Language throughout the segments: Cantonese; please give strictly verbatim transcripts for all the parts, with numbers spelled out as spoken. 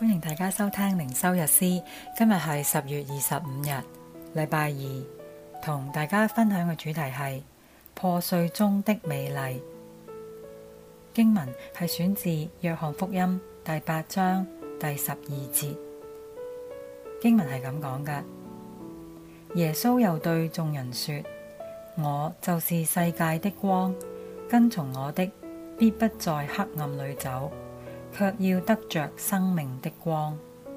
歡迎大家收聽靈修日詩，今日係十月二十五日，禮拜二，同大家分享嘅主題係破碎中的美麗。經文係選自約翰福音第八章第十二節。經文係咁講嘅：耶穌又對眾人說，我就是世界的光，跟從我的必不在黑暗裏走，卻要得着生命的光。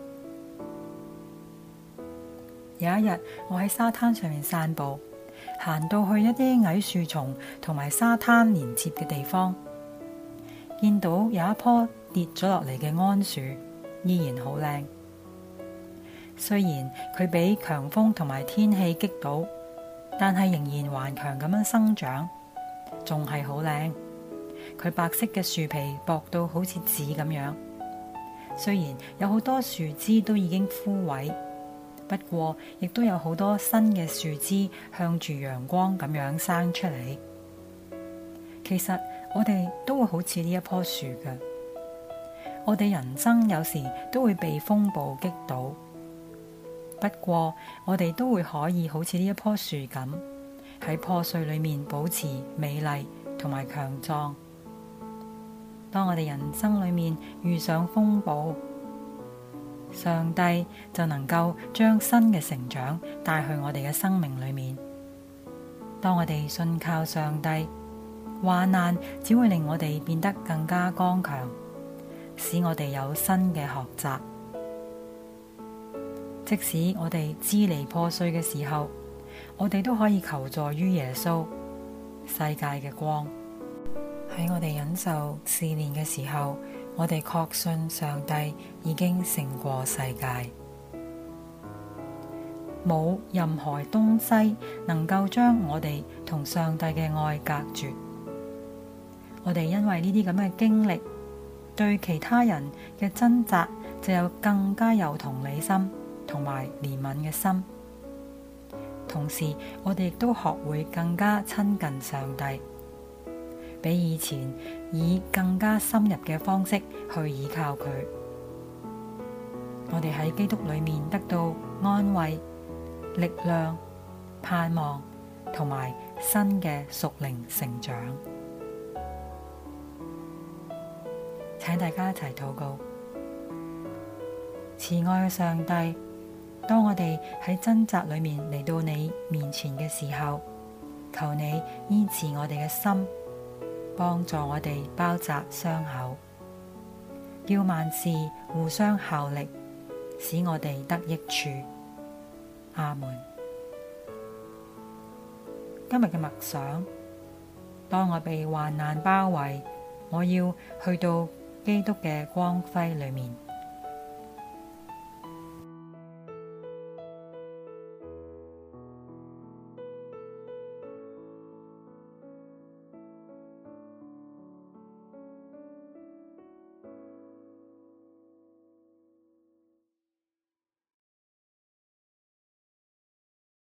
有一日，我喺沙灘上面散步，行到去一啲矮樹叢同埋沙灘連接嘅地方，見到有一棵跌咗落嚟嘅桉樹，依然好靚。雖然佢俾強風同埋天氣擊倒，但係仍然頑強咁樣生長，仲係好靚。佢白色嘅樹皮薄到好似紙咁樣，雖然有好多樹枝都已經枯萎，不過亦都有好多新嘅樹枝向住陽光咁樣生出嚟。其實我哋都會好似呢一棵樹嘅，我哋人生有時都會被風暴擊倒，不過我哋都會可以好似呢一棵樹咁，喺破碎裏面保持美麗同埋強壯。當我哋人生裏面遇上風暴，上帝就能夠將新嘅成長帶去我哋嘅生命裏面。當我哋信靠上帝，患難只會令我哋變得更加剛強，使我哋有新嘅學習。即使我哋支離破碎嘅時候，我哋都可以求助於耶穌，世界嘅光。喺我哋忍受試煉嘅時候，我哋確信上帝已經勝過世界。冇任何東西能夠將我哋同上帝嘅愛隔絕。我哋因為呢啲咁嘅經歷，對其他人嘅掙扎就有更加有同理心同埋憐憫嘅心。同時，我哋亦都學會更加親近上帝，比以前以更加深入嘅方式去依靠佢。我哋喺基督裏面得到安慰、力量、盼望同埋新嘅屬靈成長。請大家一齊禱告。慈愛嘅上帝，當我哋喺掙扎裏面嚟到你面前嘅時候，求你醫治我哋嘅心，幫助我哋包紮傷口，叫萬事互相效力，使我哋得益處。阿門。今日嘅默想，當我被患難包圍，我要去到基督嘅光輝裏面。